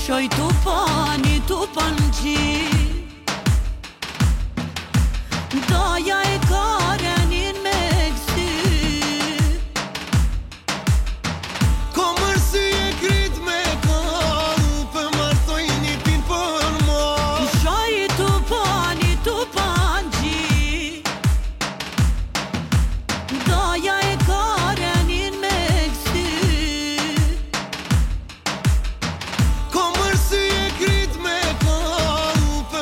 Shoj tupani, tupanqi Daja e karenin me kësi Ko mërsi e krit me kall Për martoj një pin për mal Shoj tupani, tupanqi Daja e karenin me kësi Ko mërsi e krit me kall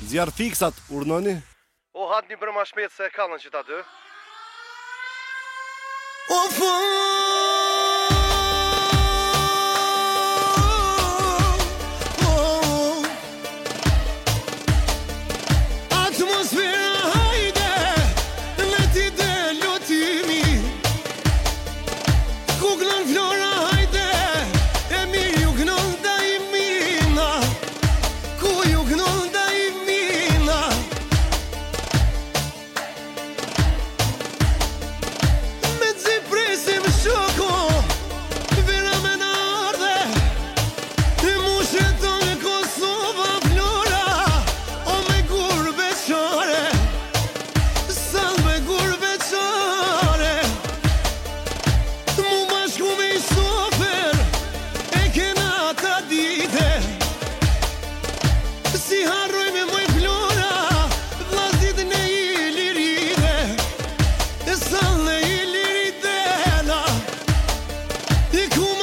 Zjarë fiksat, urnoni. O hatë një për ma shpejt se e kallën që ta dy. O po atmosfera hajde le ti del lotimi ku gnon flora hajde e mirë ju gnon da i mina ku ju gnon da i mina me zi presim shoko vera me na ardhe e mu sheton e Kosova flora o me gur beqare sal me gur beqare mu bashku me i sofer e kena ta dite si harroj me moj flora vllazit ne i lirite e sal ne i liritela e ku